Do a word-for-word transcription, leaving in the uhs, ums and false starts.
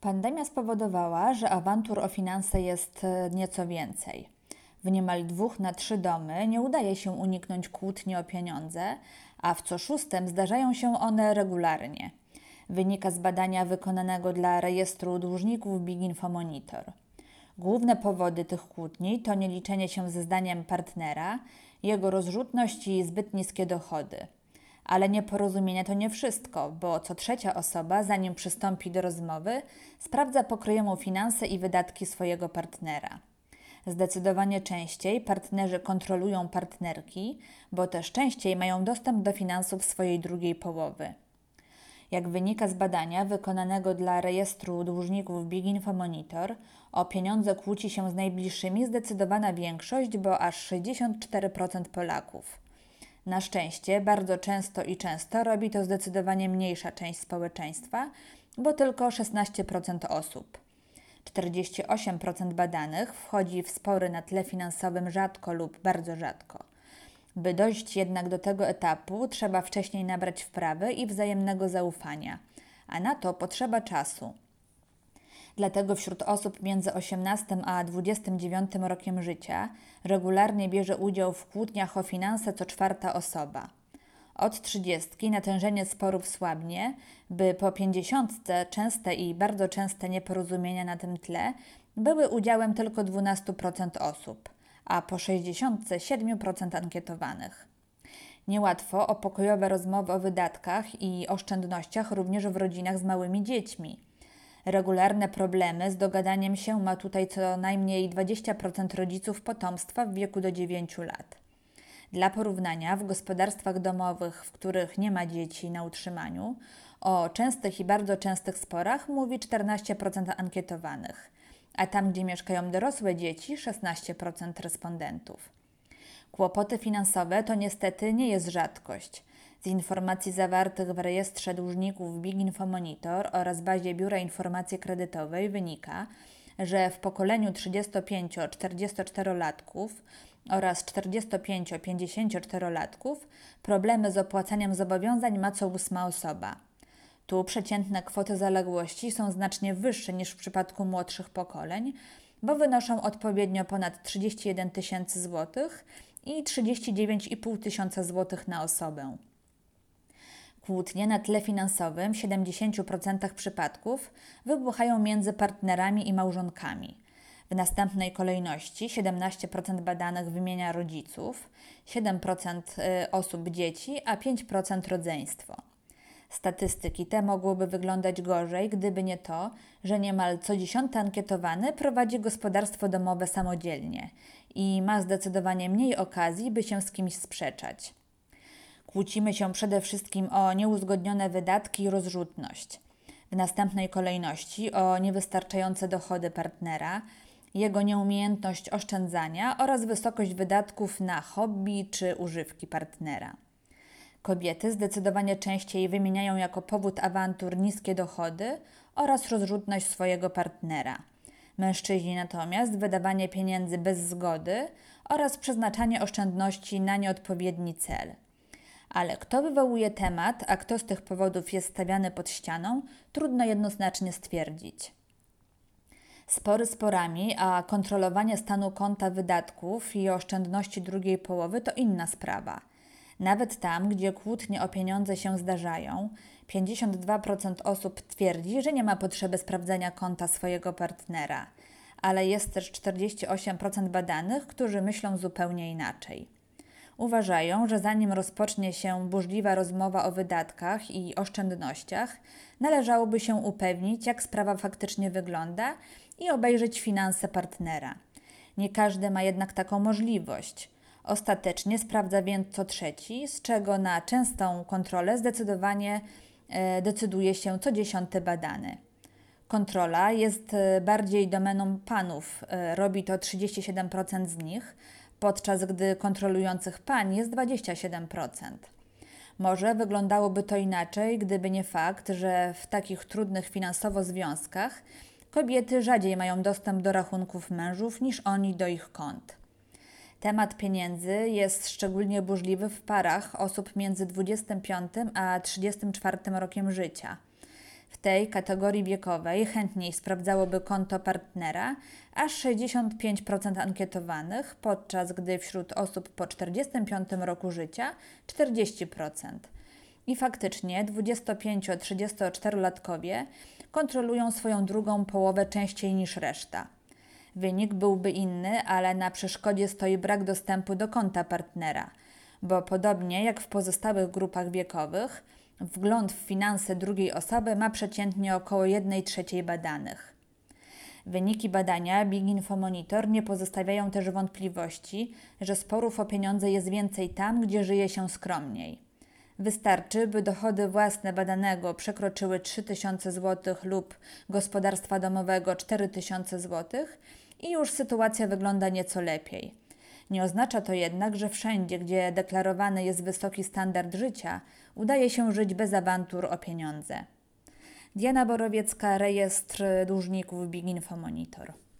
Pandemia spowodowała, że awantur o finanse jest e, nieco więcej. W niemal dwóch na trzy domy nie udaje się uniknąć kłótni o pieniądze, a w co szóstym zdarzają się one regularnie. Wynika z badania wykonanego dla rejestru dłużników Big Info Monitor. Główne powody tych kłótni to nieliczenie się ze zdaniem partnera, jego rozrzutność i zbyt niskie dochody. Ale nieporozumienia to nie wszystko, bo co trzecia osoba, zanim przystąpi do rozmowy, sprawdza pokryjomu finanse i wydatki swojego partnera. Zdecydowanie częściej partnerzy kontrolują partnerki, bo też częściej mają dostęp do finansów swojej drugiej połowy. Jak wynika z badania wykonanego dla rejestru dłużników Big Info Monitor, o pieniądze kłóci się z najbliższymi zdecydowana większość, bo aż sześćdziesiąt cztery procent Polaków. Na szczęście bardzo często i często robi to zdecydowanie mniejsza część społeczeństwa, bo tylko szesnaście procent osób. czterdzieści osiem procent badanych wchodzi w spory na tle finansowym rzadko lub bardzo rzadko. By dojść jednak do tego etapu, trzeba wcześniej nabrać wprawy i wzajemnego zaufania, a na to potrzeba czasu. Dlatego wśród osób między osiemnastym a dwudziestym dziewiątym rokiem życia regularnie bierze udział w kłótniach o finanse co czwarta osoba. Od trzydziestki natężenie sporów słabnie, by po pięćdziesiątce częste i bardzo częste nieporozumienia na tym tle były udziałem tylko dwanaście procent osób, a po sześćdziesiątce siedem procent ankietowanych. Niełatwo o pokojowe rozmowy o wydatkach i oszczędnościach również w rodzinach z małymi dziećmi. Regularne problemy z dogadaniem się ma tutaj co najmniej dwadzieścia procent rodziców potomstwa w wieku do dziewięciu lat. Dla porównania, w gospodarstwach domowych, w których nie ma dzieci na utrzymaniu, o częstych i bardzo częstych sporach mówi czternaście procent ankietowanych, a tam, gdzie mieszkają dorosłe dzieci, szesnaście procent respondentów. Kłopoty finansowe to niestety nie jest rzadkość. Z informacji zawartych w rejestrze dłużników Big Info Monitor oraz bazie Biura Informacji Kredytowej wynika, że w pokoleniu trzydziesto-pięcio-czterdziestoczterolatków oraz czterdziesto-pięcio-pięćdziesięcioczterolatków problemy z opłacaniem zobowiązań ma co ósma osoba. Tu przeciętne kwoty zaległości są znacznie wyższe niż w przypadku młodszych pokoleń, bo wynoszą odpowiednio ponad trzydzieści jeden tysięcy złotych i trzydzieści dziewięć i pół tysiąca złotych na osobę. Kłótnie na tle finansowym w siedemdziesięciu procentach przypadków wybuchają między partnerami i małżonkami. W następnej kolejności siedemnaście procent badanych wymienia rodziców, siedem procent osób dzieci, a pięć procent rodzeństwo. Statystyki te mogłyby wyglądać gorzej, gdyby nie to, że niemal co dziesiąty ankietowany prowadzi gospodarstwo domowe samodzielnie i ma zdecydowanie mniej okazji, by się z kimś sprzeczać. Kłócimy się przede wszystkim o nieuzgodnione wydatki i rozrzutność. W następnej kolejności o niewystarczające dochody partnera, jego nieumiejętność oszczędzania oraz wysokość wydatków na hobby czy używki partnera. Kobiety zdecydowanie częściej wymieniają jako powód awantur niskie dochody oraz rozrzutność swojego partnera. Mężczyźni natomiast wydawanie pieniędzy bez zgody oraz przeznaczanie oszczędności na nieodpowiedni cel. Ale kto wywołuje temat, a kto z tych powodów jest stawiany pod ścianą, trudno jednoznacznie stwierdzić. Spory sporami, a kontrolowanie stanu konta wydatków i oszczędności drugiej połowy to inna sprawa. Nawet tam, gdzie kłótnie o pieniądze się zdarzają, pięćdziesiąt dwa procent osób twierdzi, że nie ma potrzeby sprawdzenia konta swojego partnera, ale jest też czterdzieści osiem procent badanych, którzy myślą zupełnie inaczej. Uważają, że zanim rozpocznie się burzliwa rozmowa o wydatkach i oszczędnościach, należałoby się upewnić, jak sprawa faktycznie wygląda i obejrzeć finanse partnera. Nie każdy ma jednak taką możliwość. Ostatecznie sprawdza więc co trzeci, z czego na częstą kontrolę zdecydowanie e, decyduje się co dziesiąty badany. Kontrola jest e, bardziej domeną panów, e, robi to trzydzieści siedem procent z nich, podczas gdy kontrolujących pań jest dwadzieścia siedem procent. Może wyglądałoby to inaczej, gdyby nie fakt, że w takich trudnych finansowo związkach kobiety rzadziej mają dostęp do rachunków mężów niż oni do ich kont. Temat pieniędzy jest szczególnie burzliwy w parach osób między dwudziestym piątym a trzydziestym czwartym rokiem życia. W tej kategorii wiekowej chętniej sprawdzałoby konto partnera aż sześćdziesiąt pięć procent ankietowanych, podczas gdy wśród osób po czterdziestym piątym roku życia czterdzieści procent. I faktycznie dwudziestopięcio-trzydziestoczterolatkowie kontrolują swoją drugą połowę częściej niż reszta. Wynik byłby inny, ale na przeszkodzie stoi brak dostępu do konta partnera, bo podobnie jak w pozostałych grupach wiekowych, wgląd w finanse drugiej osoby ma przeciętnie około jednej trzeciej badanych. Wyniki badania Big Info Monitor nie pozostawiają też wątpliwości, że sporów o pieniądze jest więcej tam, gdzie żyje się skromniej. Wystarczy, by dochody własne badanego przekroczyły trzy tysiące złotych lub gospodarstwa domowego cztery tysiące złotych i już sytuacja wygląda nieco lepiej. Nie oznacza to jednak, że wszędzie, gdzie deklarowany jest wysoki standard życia, udaje się żyć bez awantur o pieniądze. Diana Borowiecka, Rejestr Dłużników Big Info Monitor.